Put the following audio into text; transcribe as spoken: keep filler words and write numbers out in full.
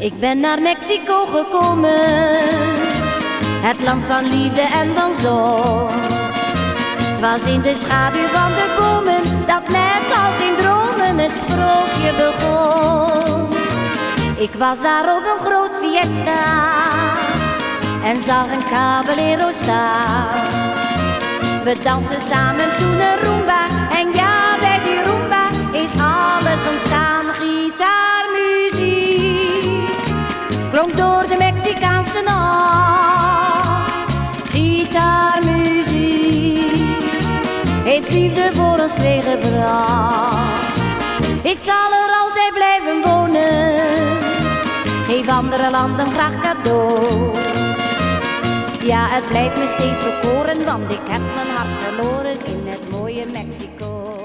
Ik ben naar Mexico gekomen, het land van liefde en van zon. Het was in de schaduw van de bomen dat net als in dromen het sprookje begon. Ik was daar op een groot fiesta en zag een caballero staan. We dansen samen toen een rumba en ja, bij die rumba is alles ontstaan. Gitaarmuziek klonk door de Mexicaanse nacht. Gitaarmuziek heeft liefde voor ons meegebracht. Ik zal er altijd blijven wonen, geef andere landen graag cadeau. Ja, het blijft me steeds bekoren, want ik heb mijn hart verloren in het mooie Mexico.